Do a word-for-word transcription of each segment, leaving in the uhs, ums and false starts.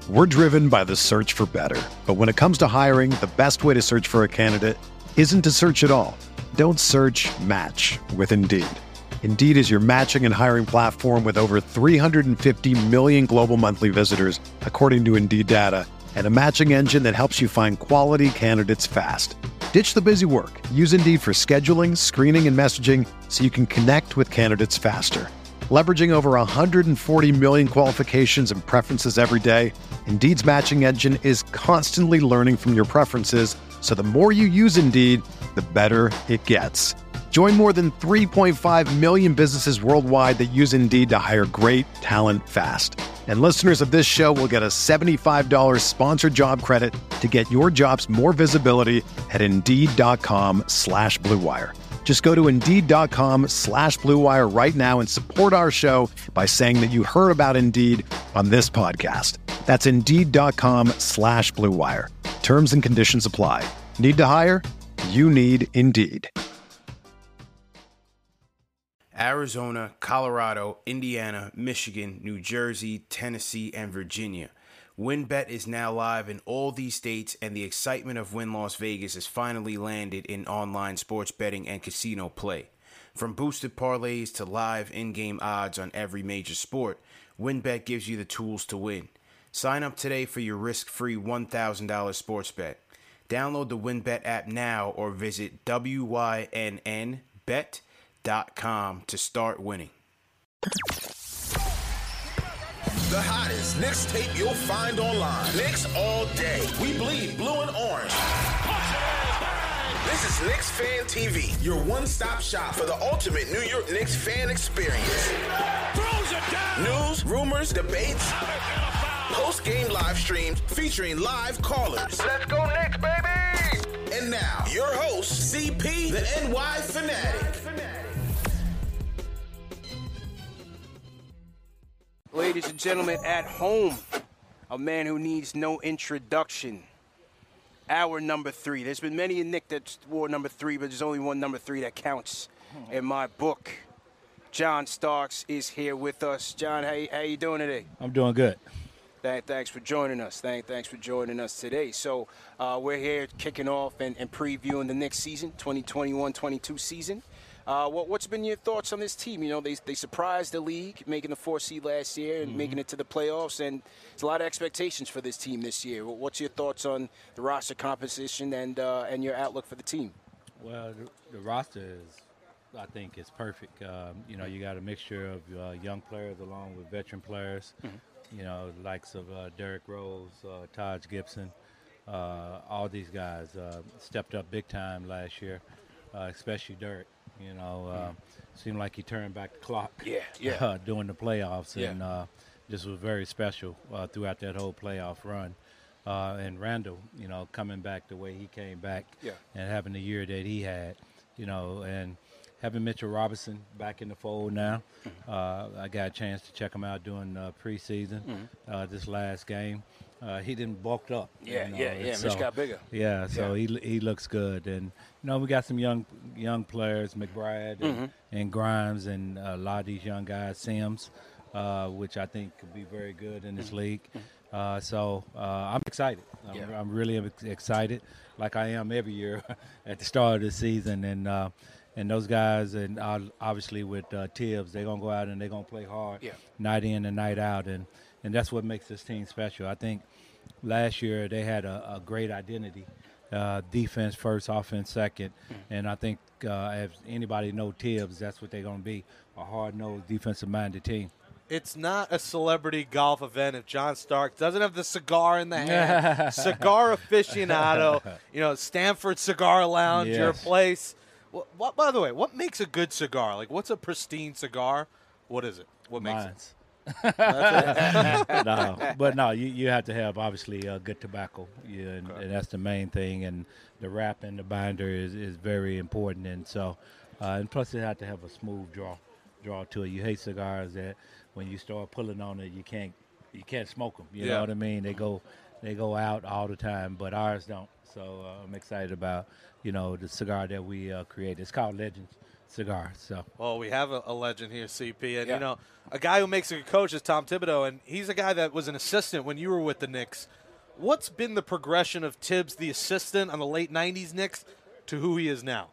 We're driven by the search for better. But when it comes to hiring, the best way to search for a candidate isn't to search at all. Don't search, match with Indeed. Indeed is your matching and hiring platform with over three hundred fifty million global monthly visitors, according to Indeed data, and a matching engine that helps you find quality candidates fast. Ditch the busy work. Use Indeed for scheduling, screening, and messaging so you can connect with candidates faster. Leveraging over one hundred forty million qualifications and preferences every day, Indeed's matching engine is constantly learning from your preferences, so the more you use Indeed, the better it gets. Join more than three point five million businesses worldwide that use Indeed to hire great talent fast. And listeners of this show will get a seventy-five dollars sponsored job credit to get your jobs more visibility at Indeed.com slash Blue Wire. Just go to Indeed.com slash Blue Wire right now and support our show by saying that you heard about Indeed on this podcast. That's Indeed.com slash Blue Wire. Terms and conditions apply. Need to hire? You need Indeed. Arizona, Colorado, Indiana, Michigan, New Jersey, Tennessee, and Virginia. WynnBET is now live in all these states, and the excitement of Wynn Las Vegas has finally landed in online sports betting and casino play. From boosted parlays to live in-game odds on every major sport, WynnBET gives you the tools to win. Sign up today for your risk-free one thousand dollars sports bet. Download the WynnBET app now or visit W Y N N bet dot com to start winning. The hottest Knicks tape you'll find online. Knicks all day. We bleed blue and orange. This is Knicks Fan T V, your one-stop shop for the ultimate New York Knicks fan experience. Throws it down. News, rumors, debates, post-game live streams featuring live callers. Let's go Knicks, baby! And now, your host, C P, the N Y Fanatic. Ladies and gentlemen, at home, a man who needs no introduction. Our number three. There's been many a Nick that wore number three, but there's only one number three that counts in my book. John Starks is here with us. John, how, how you doing today? I'm doing good. Thank, thanks for joining us. Thank, thanks for joining us today. So uh, we're here kicking off and, and previewing the next season, twenty twenty-one twenty-two season. Uh, what, what's been your thoughts on this team? You know, they they surprised the league, making the four seed last year and mm-hmm. making it to the playoffs, and there's a lot of expectations for this team this year. What's your thoughts on the roster composition and uh, and your outlook for the team? Well, the, the roster is, I think, is perfect. Um, you know, you got a mixture of uh, young players along with veteran players. Mm-hmm. You know, the likes of uh, Derrick Rose, uh, Taj Gibson, uh, all these guys uh, stepped up big time last year, uh, especially Derrick. You know, uh, seemed like he turned back the clock. Yeah, yeah. Uh, during the playoffs, yeah. and uh, this was very special uh, throughout that whole playoff run. Uh, and Randall, you know, coming back the way he came back, yeah. and having the year that he had, you know, and having Mitchell Robinson back in the fold now. Mm-hmm. Uh, I got a chance to check him out during uh, preseason mm-hmm. uh, this last game. Uh, he didn't bulked up. Yeah, you know, yeah, yeah. so, Mitch got bigger. Yeah, so yeah. he he looks good, and you know we got some young young players, McBride and, mm-hmm. and Grimes, and a lot of these young guys, Sims, uh, which I think could be very good in this mm-hmm. league. Uh, so uh, I'm excited. I'm, yeah. I'm really excited, like I am every year at the start of the season, and uh, and those guys, and obviously with uh, Tibbs, they're gonna go out and they're gonna play hard, yeah. night in and night out, and. And that's what makes this team special. I think last year they had a, a great identity, uh, defense first, offense second. Mm-hmm. And I think uh, if anybody knows Tibbs, that's what they're going to be, a hard-nosed, defensive-minded team. It's not a celebrity golf event if John Stark doesn't have the cigar in the hand. Cigar aficionado, you know, Stanford Cigar Lounge, yes. your place. What, what, by the way, what makes a good cigar? Like, what's a pristine cigar? What is it? What makes Mine's. it? no, but no, you, you have to have obviously uh, good tobacco, yeah, and, okay. and that's the main thing. And the wrap and the binder is, is very important. And so, uh, and plus it have to have a smooth draw, draw to it. You hate cigars that when you start pulling on it, you can't you can't smoke them. You yeah. know what I mean? They go they go out all the time, but ours don't. So uh, I'm excited about you know the cigar that we uh, created. It's called Legends. cigar. So, well, we have a, a legend here, C P, and Yeah. you know, a guy who makes a good coach is Tom Thibodeau, and he's a guy that was an assistant when you were with the Knicks. What's been the progression of Tibbs, the assistant on the late nineties Knicks, to who he is now?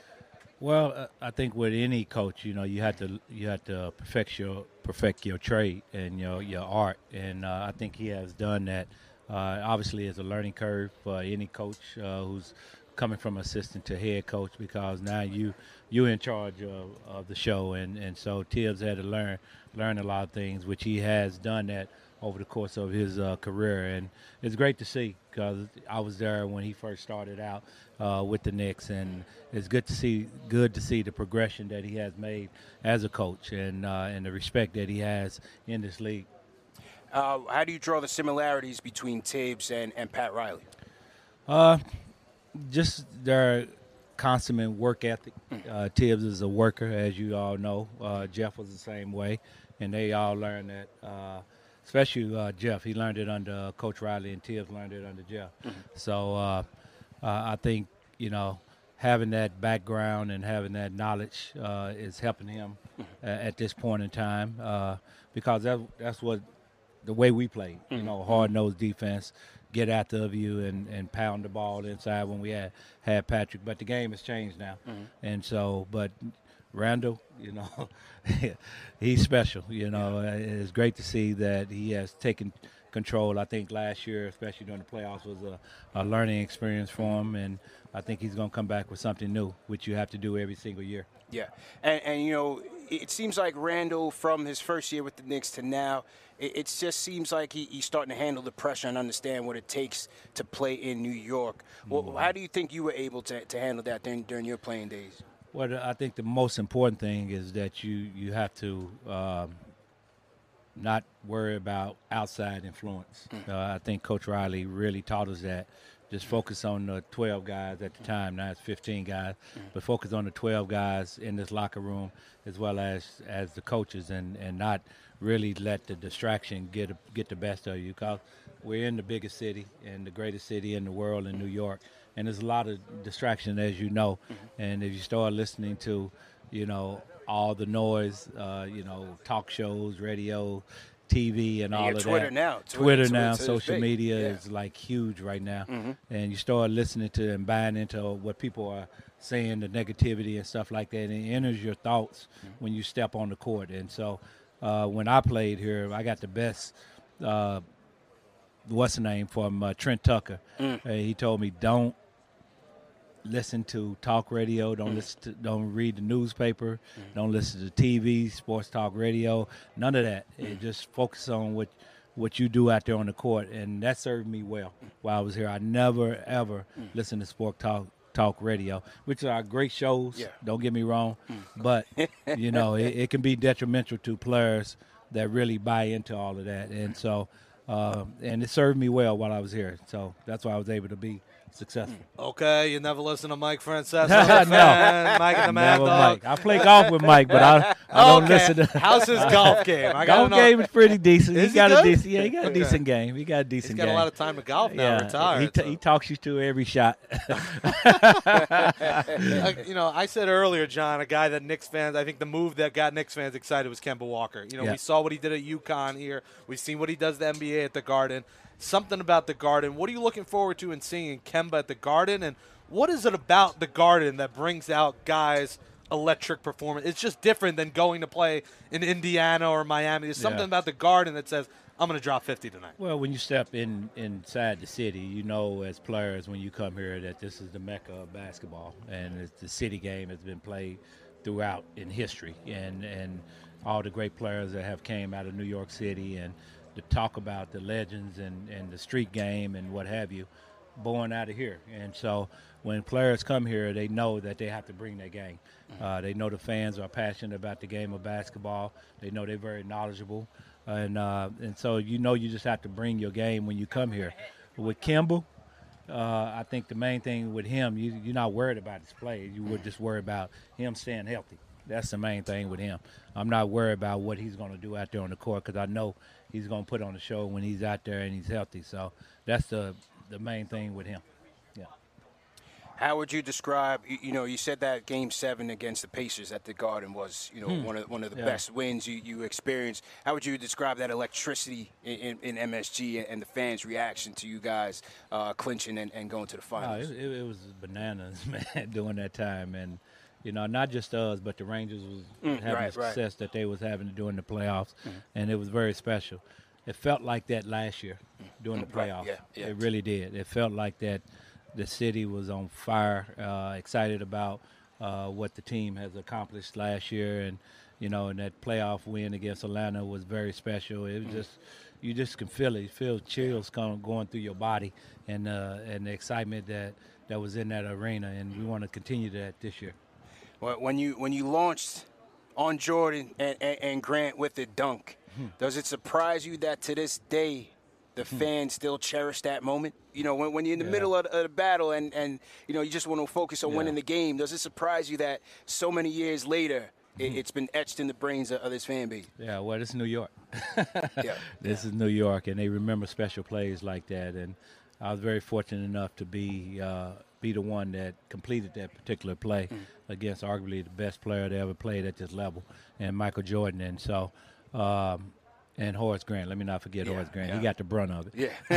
well, uh, I think with any coach, you know, you have to you have to perfect your perfect your trade and your your art, and uh, I think he has done that. Uh, obviously, it's a learning curve for any coach uh, who's coming from assistant to head coach, because now you you're in charge of, of the show, and, and so Tibbs had to learn learn a lot of things, which he has done that over the course of his uh, career, and it's great to see, because I was there when he first started out uh, with the Knicks, and it's good to see good to see the progression that he has made as a coach, and uh, and the respect that he has in this league. Uh, how do you draw the similarities between Tibbs and, and Pat Riley? Uh, just their consummate work ethic. Uh, Tibbs is a worker, as you all know. Uh, Jeff was the same way, and they all learned that. Uh, especially uh, Jeff, he learned it under Coach Riley, and Tibbs learned it under Jeff. Mm-hmm. So uh, uh, I think, you know, having that background and having that knowledge uh, is helping him mm-hmm. uh, at this point in time, uh, because that, that's what the way we play. Mm-hmm. You know, hard-nosed defense, get after of you and, and pound the ball inside when we had, had Patrick. But the game has changed now. Mm-hmm. And so, but Randall, you know, he's special. You know, yeah. It's great to see that he has taken control. I think last year, especially during the playoffs, was a, a learning experience for him. And I think he's going to come back with something new, which you have to do every single year. Yeah. And, and you know, it seems like Randall, from his first year with the Knicks to now, it, it just seems like he, he's starting to handle the pressure and understand what it takes to play in New York. Well, mm-hmm. How do you think you were able to, to handle that during, during your playing days? Well, I think the most important thing is that you, you have to um, not worry about outside influence. Mm-hmm. Uh, I think Coach Riley really taught us that. Just focus on the twelve guys at the time. Now it's fifteen guys, mm-hmm. but focus on the twelve guys in this locker room as well as, as the coaches, and, and not really let the distraction get get the best of you, because we're in the biggest city and the greatest city in the world in New York, and there's a lot of distraction, as you know. Mm-hmm. And if you start listening to, you know, all the noise, uh, you know, talk shows, radio, T V, and, and all of Twitter that. Now. Twitter, Twitter now, Twitter social media yeah. is like huge right now. Mm-hmm. And you start listening to and buying into what people are saying, the negativity and stuff like that, and it enters your thoughts mm-hmm. when you step on the court. And so uh, when I played here, I got the best, uh, what's the name, from uh, Trent Tucker. Mm. Uh, he told me, don't listen to talk radio, don't mm. listen to, don't read the newspaper, mm. don't listen to T V, sports talk radio, none of that. Mm. It just focus on what what you do out there on the court, and that served me well mm. while I was here. I never ever mm. listened to sport talk talk radio, which are great shows. Yeah. Don't get me wrong, mm. but you know it, it can be detrimental to players that really buy into all of that, and so uh, and it served me well while I was here. So that's why I was able to be successful. Okay, you never listen to Mike Francesa. no, fan, Mike and the Mad Dog. I play golf with Mike, but I, I don't okay. listen to. How's his golf game? I golf game is pretty decent. Is he got he a good? decent, yeah, he got a okay. decent game. He got a decent game. He's got game. a lot of time to golf now. Yeah, retired. He, t- so. he talks you to every shot. uh, you know, I said earlier, John, a guy that Knicks fans, I think the move that got Knicks fans excited was Kemba Walker. You know, yeah. we saw what he did at UConn here. We've seen what he does at the N B A at the Garden. Something about the Garden. What are you looking forward to in seeing Kemba at the Garden, and what is it about the Garden that brings out guys' electric performance? It's just different than going to play in Indiana or Miami. There's something yeah. about the Garden that says, I'm going to drop fifty tonight. Well, when you step in inside the city, you know as players when you come here that this is the mecca of basketball, and it's the city game has been played throughout in history, and, and all the great players that have came out of New York City, and to talk about the legends and, and the street game and what have you, born out of here. And so when players come here, they know that they have to bring their game. Mm-hmm. Uh, they know the fans are passionate about the game of basketball. They know they're very knowledgeable. And uh, and so you know you just have to bring your game when you come here. With Kemba, uh, I think the main thing with him, you, you're not worried about his play. You would just worry about him staying healthy. That's the main thing with him. I'm not worried about what he's going to do out there on the court, because I know he's going to put on the show when he's out there and he's healthy. So that's the the main thing with him. Yeah. How would you describe, you, you know, you said that Game seven against the Pacers at the Garden was, you know, hmm. one of one of the yeah. best wins you, you experienced. How would you describe that electricity in, in, in M S G and the fans' reaction to you guys uh, clinching and, and going to the finals? Oh, it, it was bananas, man, during that time. And, you know, not just us, but the Rangers was mm, having right, the success right. that they was having during the playoffs, mm. and it was very special. It felt like that last year during the playoffs. Right, yeah, yeah. It really did. It felt like that. The city was on fire, uh, excited about uh, what the team has accomplished last year, and you know, and that playoff win against Atlanta was very special. It was mm. just, you just can feel it. You feel chills kind of going through your body, and uh, and the excitement that, that was in that arena, and we want to continue that this year. Well, when you when you launched on Jordan and, and, and Grant with the dunk, hmm. does it surprise you that to this day the fans still cherish that moment? You know, when, when you're in the yeah. middle of the, of the battle and, and, you know, you just want to focus on yeah. winning the game, does it surprise you that so many years later it, it's been etched in the brains of, of this fan base? Yeah, well, this is New York. yeah. This yeah. is New York, and they remember special plays like that. And I was very fortunate enough to be uh, be the one that completed that particular play mm. against arguably the best player that ever played at this level, and Michael Jordan. And so um, – and Horace Grant. Let me not forget yeah, Horace Grant. Yeah. He got the brunt of it.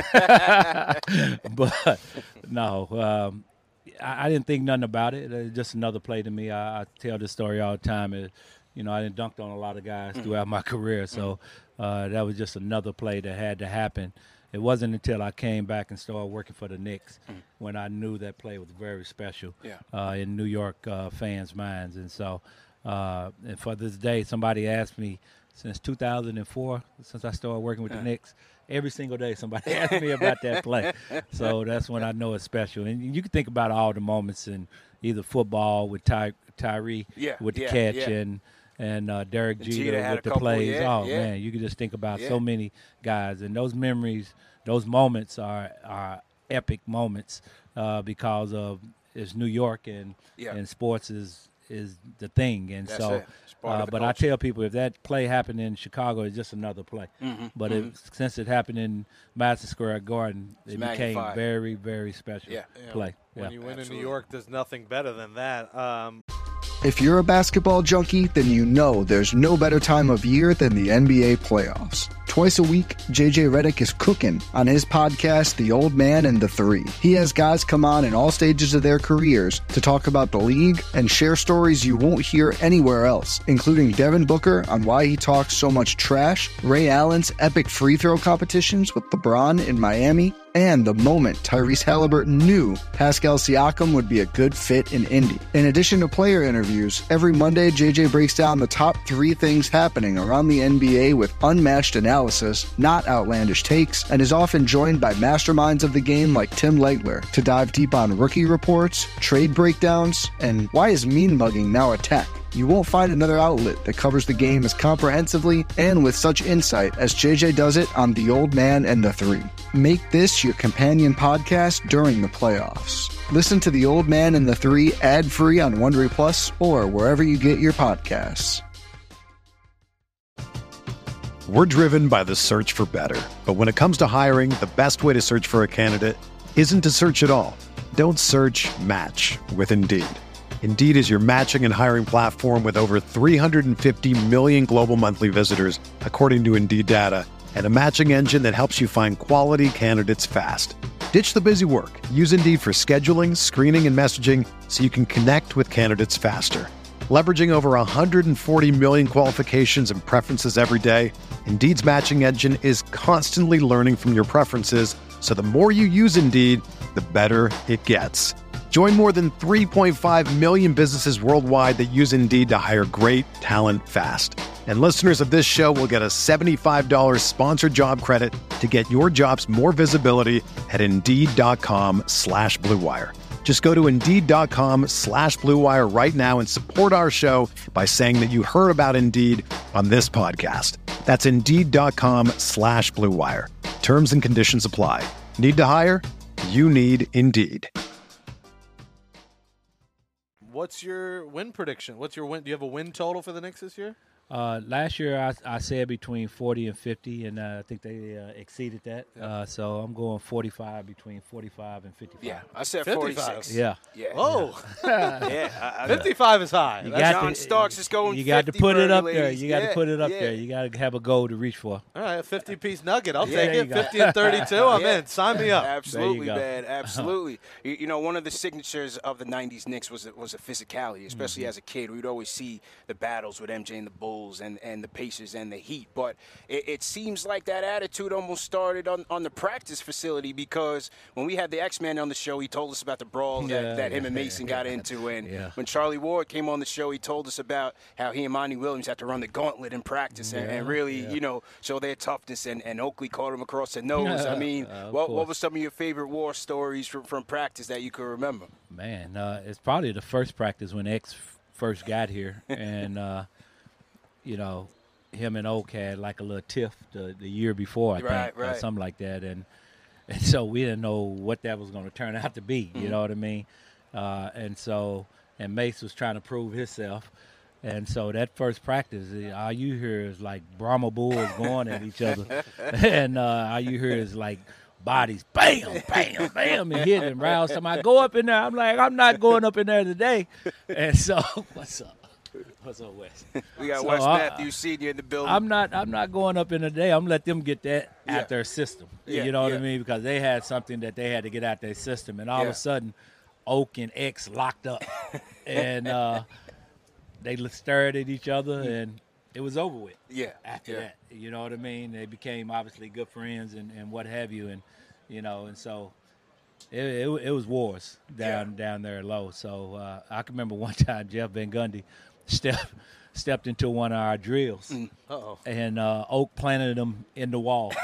Yeah. But, no, um, I, I didn't think nothing about it. It was just another play to me. I, I tell this story all the time. It, you know, I didn't dunked on a lot of guys mm. throughout my career, so uh, that was just another play that had to happen. It wasn't until I came back and started working for the Knicks mm. when I knew that play was very special yeah. uh, in New York uh, fans' minds. And so uh, and for this day, somebody asked me, since two thousand four, since I started working with the Knicks, every single day somebody asked me about that play. So that's when I know it's special. And you can think about all the moments in either football with Ty, Tyree yeah, with the yeah, catch yeah. and and uh, Derek and Jeter, Jeter with the couple, plays. yeah, oh, yeah. man, you can just think about yeah. so many guys. And those memories, those moments are, are epic moments uh, because of it's New York and, yeah. and sports is is the thing. And That's so, it. uh, but culture. I tell people if that play happened in Chicago, it's just another play. Mm-hmm. But mm-hmm. It, since it happened in Madison Square Garden, it's it magnified. became very, very special yeah. play. When yeah. you win Absolutely. in New York, there's nothing better than that. Um, If you're a basketball junkie, then you know there's no better time of year than the N B A playoffs. Twice a week, J J Redick is cooking on his podcast, The Old Man and the Three. He has guys come on in all stages of their careers to talk about the league and share stories you won't hear anywhere else, including Devin Booker on why he talks so much trash, Ray Allen's epic free throw competitions with LeBron in Miami, and the moment Tyrese Halliburton knew Pascal Siakam would be a good fit in Indy. In addition to player interviews, every Monday J J breaks down the top three things happening around the N B A with unmatched analysis, not outlandish takes, and is often joined by masterminds of the game like Tim Legler to dive deep on rookie reports, trade breakdowns, and why is mean mugging now a tech? You won't find another outlet that covers the game as comprehensively and with such insight as J J does it on The Old Man and the Three. Make this your companion podcast during the playoffs. Listen to The Old Man and the Three ad-free on Wondery Plus or wherever you get your podcasts. We're driven by the search for better. But when it comes to hiring, the best way to search for a candidate isn't to search at all. Don't search, match with Indeed. Indeed is your matching and hiring platform with over three hundred fifty million global monthly visitors, according to Indeed data, and a matching engine that helps you find quality candidates fast. Ditch the busy work. Use Indeed for scheduling, screening, and messaging so you can connect with candidates faster. Leveraging over one hundred forty million qualifications and preferences every day, Indeed's matching engine is constantly learning from your preferences, so the more you use Indeed, the better it gets. Join more than three point five million businesses worldwide that use Indeed to hire great talent fast. And listeners of this show will get a seventy-five dollars sponsored job credit to get your jobs more visibility at Indeed.com slash Blue Wire. Just go to Indeed.com slash Blue Wire right now and support our show by saying that you heard about Indeed on this podcast. That's Indeed.com slash Blue Wire. Terms and conditions apply. Need to hire? You need Indeed. What's your win prediction? What's your win? Do you have a win total for the Knicks this year? Uh, last year, I, I said between forty and fifty, and uh, I think they uh, exceeded that. Yeah. Uh, so I'm going forty-five, between forty-five and fifty-five. Yeah, I said fifty-five. forty-six. Yeah. Yeah. Oh, Yeah. I, I, fifty-five is high. You That's- got John to- Starks is going You got to fifty put it for up you there. ladies. You got to Yeah, put it up yeah. there. You got to have a goal to reach for. all right, a fifty-piece nugget. I'll Yeah, take there it. you go. fifty and thirty-two. I'm Yeah. in. Sign me up. Absolutely, go. man. Absolutely. you, you know, one of the signatures of the nineties Knicks was was a physicality, especially Mm-hmm. as a kid. We'd always see the battles with M J and the Bulls and, and the Pacers and the Heat. But it, it seems like that attitude almost started on, on the practice facility, because when we had the X-Man on the show, he told us about the brawl Yeah, that, that him yeah, and Mason got yeah. into. And Yeah. when Charlie Ward came on the show, he told us about how he and Monty Williams had to run the gauntlet in practice and, and Yeah, really, yeah. you know, show their toughness. And, and Oakley caught him across the nose. I mean, Uh, of what, what course. was some of your favorite war stories from, from practice that you could remember? Man, uh, it's probably the first practice when X f- first got here, and uh, you know, him and Oak had like a little tiff the, the year before, I Right, think, or right. something like that, and and so we didn't know what that was going to turn out to be. You know what I mean? Uh, and so, and Mace was trying to prove himself. And so that first practice, eh, all you hear is like Brahma bulls going at each other, and uh, all you hear is like bodies, bam, bam, bam, and hit and rouse somebody. Go up in there. I'm like, I'm not going up in there today. And so, what's up? What's up, Wes? We got So, Wes uh, Matthews Senior in the building. I'm not. I'm not going up in the day. I'm gonna let them get that Yeah. out their system. Yeah, you know what yeah. I mean? Because they had something that they had to get out their system, and all Yeah. of a sudden, Oak and X locked up, and uh, they l- stared at each other, and it was over with. yeah. After yeah. that, you know what I mean? They became obviously good friends and, and what have you, and you know, and so it it, it was wars down down there low. So uh, I can remember one time Jeff Van Gundy stepped stepped into one of our drills, Mm. Uh-oh. and uh, Oak planted him in the wall.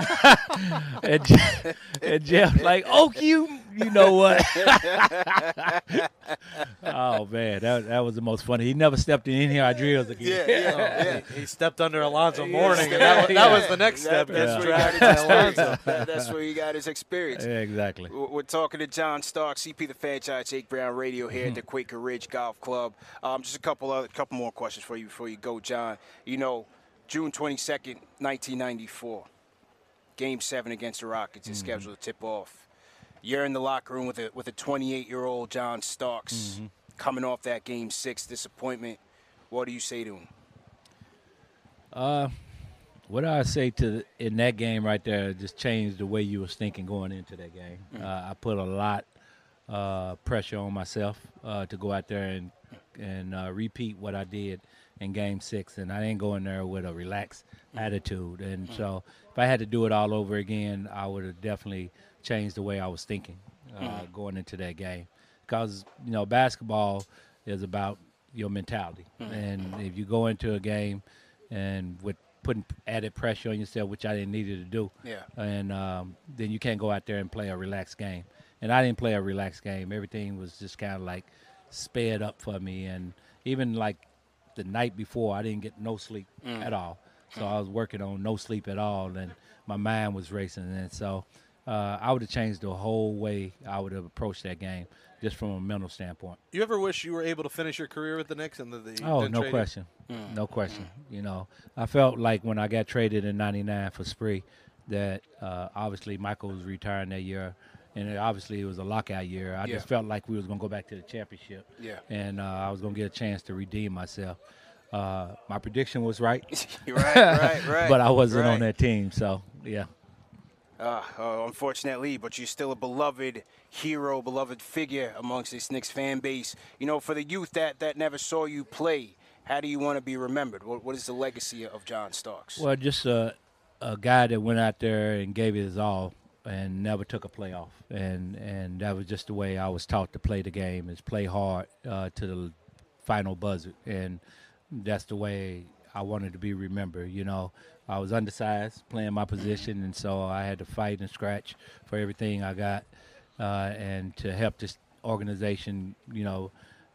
and, Je- and Jeff like, Oak, you you know what? Oh man, that that was the most funny. He never stepped in any of our drills again. Yeah, yeah, yeah. He stepped under Alonzo Yeah, Mourning, and that, was, that was the next That- step. That's Gets where he got drafted by his Alonzo. experience. That- That's where he got his experience. Yeah, exactly. We're we're talking to John Stark, C P the Franchise, Jake Brown Radio here at the Quaker Ridge Golf Club. Um, just a couple other, couple more questions for you before you go, John. You know, June twenty-second, nineteen ninety-four, Game Seven against the Rockets is scheduled to tip off. You're in the locker room with a with a twenty-eight-year-old John Starks coming off that Game Six disappointment. What do you say to him? Uh, what I say to in that game right there just changed the way you was thinking going into that game. Uh, I put a lot uh, pressure on myself uh, to go out there and and uh, repeat what I did in Game Six, and I didn't go in there with a relaxed attitude. And so, if I had to do it all over again, I would have definitely changed the way I was thinking uh, going into that game. Because you know, basketball is about your mentality, and if you go into a game and with putting added pressure on yourself, which I didn't need you to do, Yeah. and um, then you can't go out there and play a relaxed game. And I didn't play a relaxed game. Everything was just kind of like sped up for me, and even like the night before, I didn't get no sleep at all. So I was working on no sleep at all, and my mind was racing. And so uh, I would have changed the whole way I would have approached that game, just from a mental standpoint. You ever wish you were able to finish your career with the Knicks and the, the Oh, then no trade you? question. No question. You know, I felt like when I got traded in ninety-nine for Spree that uh, obviously Michael was retiring that year, and it, obviously it was a lockout year. I Yeah. just felt like we was going to go back to the championship, Yeah. and uh, I was going to get a chance to redeem myself. Uh, my prediction was right, right, right, right. but I wasn't right. on that team, so yeah. Uh, uh, unfortunately, but you're still a beloved hero, beloved figure amongst this Knicks fan base. You know, for the youth that, that never saw you play, how do you want to be remembered? What, what is the legacy of John Starks? Well, just a, a guy that went out there and gave it his all and never took a play off. And, and that was just the way I was taught to play the game, is play hard uh, to the final buzzer. And that's the way I wanted to be remembered. You know, I was undersized, playing my position, and so I had to fight and scratch for everything I got uh, and to help this organization, you know,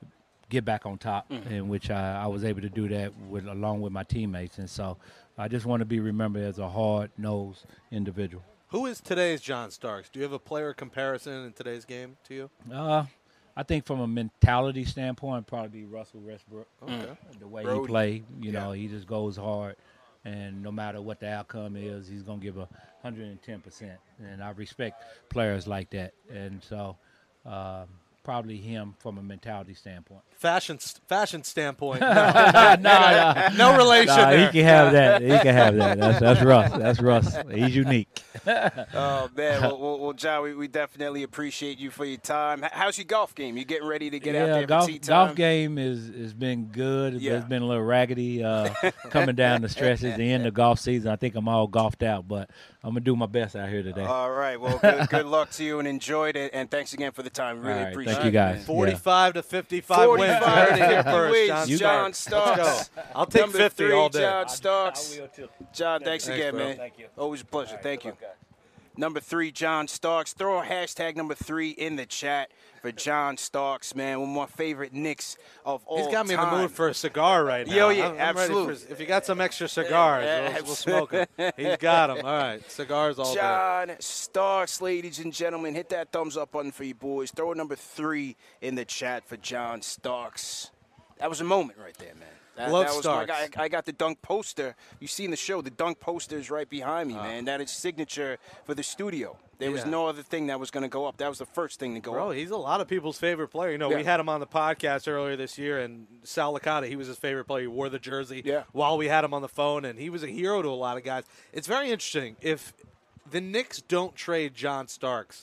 get back on top, Mm-hmm. in which I, I was able to do that with along with my teammates. And so I just want to be remembered as a hard-nosed individual. Who is today's John Starks? Do you have a player comparison in today's game to you? Uh, I think from a mentality standpoint, probably be Russell Westbrook. Okay. The way Brody. he play, you know, he just goes hard, and no matter what the outcome is, he's gonna give a one hundred ten percent. And I respect players like that, and so um, probably him from a mentality standpoint. Fashion fashion standpoint. No, no, no, no relation no, there. he can have that. He can have that. That's, that's Russ. That's Russ. He's unique. Oh, man. Well, well, well John, we, we definitely appreciate you for your time. H- How's your golf game? You getting ready to get yeah, out there golf, for tea time? golf game is has been good. Yeah. It's been a little raggedy uh, coming down the stretches. The end of golf season, I think I'm all golfed out, but I'm going to do my best out here today. All right. Well, good, good luck to you and enjoy it. And thanks again for the time. Really All right, appreciate thank you it. guys. man. forty-five to fifty-five wins. You forty-five heard it here to first, wins. John. You John got Starks. I'll take Number fifty three, all day. John Starks. John, thanks, Thanks, again, bro. man. Thank you. Always a pleasure. Thank you. Number three, John Starks. Throw a hashtag number three in the chat for John Starks, man. One of my favorite Knicks of all time. He's got me in the mood for a cigar right now. Yo, yeah, I'm- I'm ready absolutely. for- if you got some extra cigars, Yeah, we'll, we'll smoke them. He's got them. All right, cigars all day. John Starks, ladies and gentlemen. Hit that thumbs up button for you boys. Throw a number three in the chat for John Starks. That was a moment right there, man. That, Love that was Starks. my guy. I got the dunk poster. You see in the show, the dunk poster is right behind me, man. That is signature for the studio. There was Yeah. no other thing that was going to go up. That was the first thing to go Bro, up. he's a lot of people's favorite player. You know, Yeah. we had him on the podcast earlier this year, and Sal Licata, he was his favorite player. He wore the jersey Yeah. while we had him on the phone, and he was a hero to a lot of guys. It's very interesting. If the Knicks don't trade John Starks,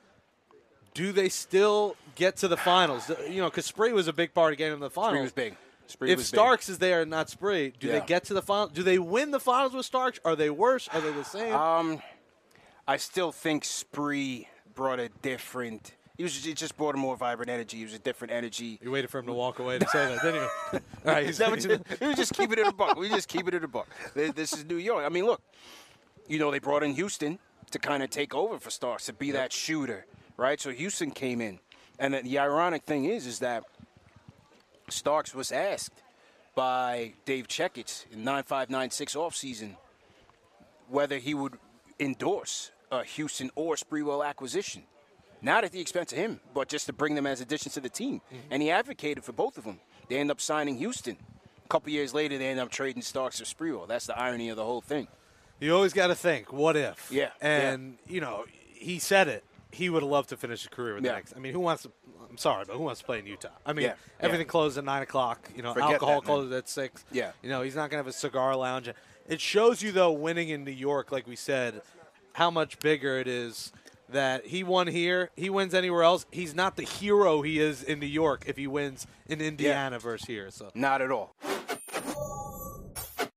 do they still get to the finals? You know, because Spree was a big part of getting them to the finals. Spree was big. Spree If was Starks is there and not Spree, do Yeah. they get to the finals? Do they win the finals with Starks? Are they worse? Are they the same? big. Um, I still think Spree brought a different. He was. It just brought a more vibrant energy. He was a different energy. you waited for him to walk away to say that, didn't you? All right, Is that what you- we just keep it in a buck. We just keep it in a buck. This this is New York. I mean, look, you know, they brought in Houston to kind of take over for Starks, to be that shooter, right? So Houston came in. And the, the ironic thing is, is that Starks was asked by Dave Checkitz in nine five nine six offseason whether he would endorse a Houston or Sprewell acquisition. Not at the expense of him, but just to bring them as additions to the team. Mm-hmm. And he advocated for both of them. They end up signing Houston. A couple years later, they end up trading Starks for Sprewell. That's the irony of the whole thing. You always got to think, what if? Yeah, And, you know, he said it. He would have loved to finish his career with Yeah. the Knicks. I mean, who wants to – I'm sorry, but who wants to play in Utah? I mean, Yeah, everything yeah. closes at nine o'clock. You know, Forget alcohol that, man. closes at six. Yeah. You know, he's not going to have a cigar lounge. It shows you, though, winning in New York, like we said, how much bigger it is that he won here. He wins anywhere else. He's not the hero he is in New York if he wins in Indiana versus here. So Not at all.